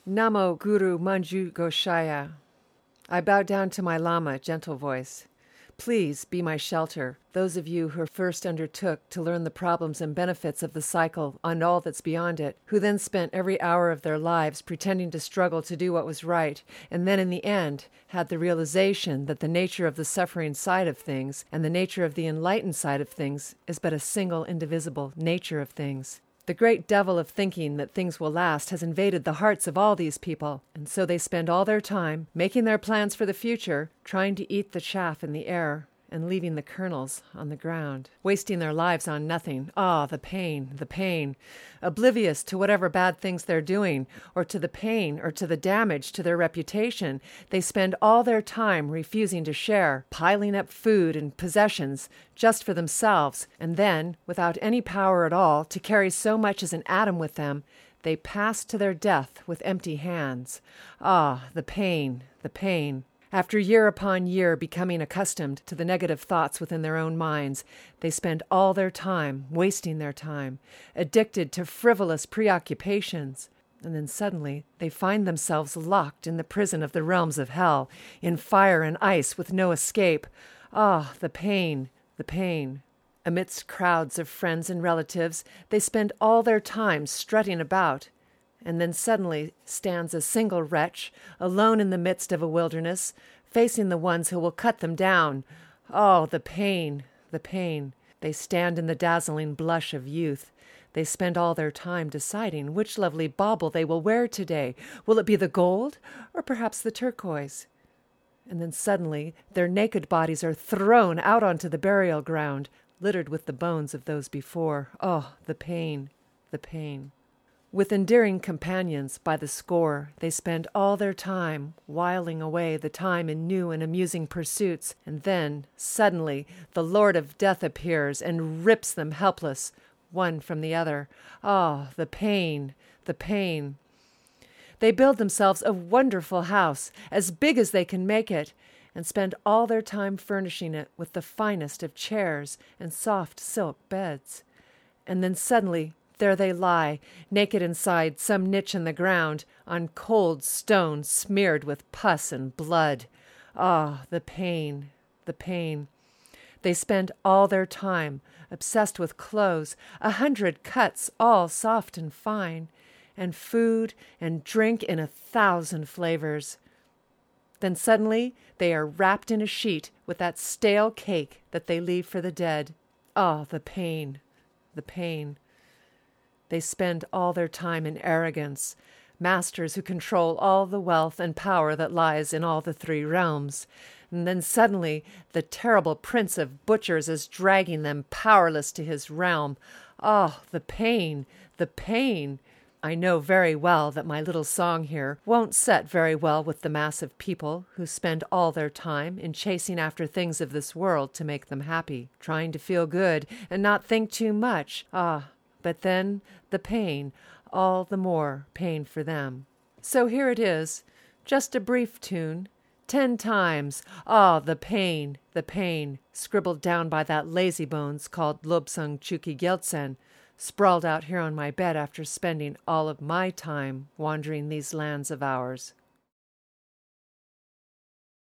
Namo Guru Manju Goshaya. I bow down to my Lama, gentle voice. Please be my shelter, those of you who first undertook to learn the problems and benefits of the cycle and all that's beyond it, who then spent every hour of their lives pretending to struggle to do what was right, and then in the end had the realization that the nature of the suffering side of things and the nature of the enlightened side of things is but a single indivisible nature of things. The great devil of thinking that things will last has invaded the hearts of all these people, and so they spend all their time making their plans for the future, trying to eat the chaff in the air and leaving the kernels on the ground, wasting their lives on nothing. Ah, the pain, oblivious to whatever bad things they're doing, or to the pain, or to the damage to their reputation. They spend all their time refusing to share, piling up food and possessions just for themselves, and then, without any power at all to carry so much as an atom with them, they pass to their death with empty hands. Ah, the pain. After year upon year becoming accustomed to the negative thoughts within their own minds, they spend all their time wasting their time, addicted to frivolous preoccupations. And then suddenly they find themselves locked in the prison of the realms of hell, in fire and ice with no escape. Ah, the pain. Amidst crowds of friends and relatives, they spend all their time strutting about. And then suddenly stands a single wretch, alone in the midst of a wilderness, facing the ones who will cut them down. Oh, the pain. They stand in the dazzling blush of youth. They spend all their time deciding which lovely bauble they will wear today. Will it be the gold, or perhaps the turquoise? And then suddenly their naked bodies are thrown out onto the burial ground, littered with the bones of those before. Oh, the pain. With endearing companions by the score, they spend all their time whiling away the time in new and amusing pursuits, and then, suddenly, the Lord of Death appears and rips them helpless, one from the other. Ah, the pain. They build themselves a wonderful house, as big as they can make it, and spend all their time furnishing it with the finest of chairs and soft silk beds. And then suddenly, there they lie, naked inside some niche in the ground, on cold stone smeared with pus and blood. Ah, the pain. They spend all their time obsessed with clothes, 100 cuts, all soft and fine, and food and drink in 1,000 flavors. Then suddenly they are wrapped in a sheet with that stale cake that they leave for the dead. Ah, the pain. They spend all their time in arrogance, masters who control all the wealth and power that lies in all the 3 realms. And then suddenly the terrible prince of butchers is dragging them powerless to his realm. Ah, the pain. I know very well that my little song here won't set very well with the mass of people who spend all their time in chasing after things of this world to make them happy, trying to feel good and not think too much. Ah, but then the pain, all the more pain for them. So here it is, just a brief tune, 10 times, ah, the pain, scribbled down by that lazybones called Lobsang Chuki Gyaltsen, sprawled out here on my bed after spending all of my time wandering these lands of ours.